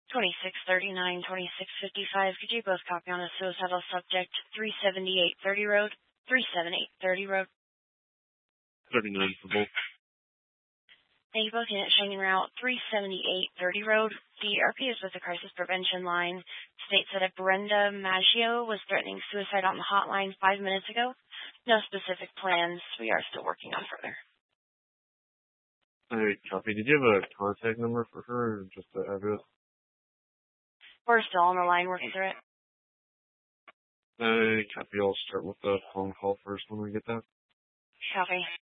2639, 2655. Could you both copy on a suicidal subject, 37830 Road? 37830 Road. 39 for both. Thank you both. Unit showing en route 37830 Road. The RP is with the crisis prevention line. States that a Brenda Maggio was threatening suicide on the hotline 5 minutes ago. No specific plans. We are still working on further. All right, copy. Did you have a contact number for her or just the address? We're still on the line working through it. Copy. I'll start with the phone call first when we get that. Copy.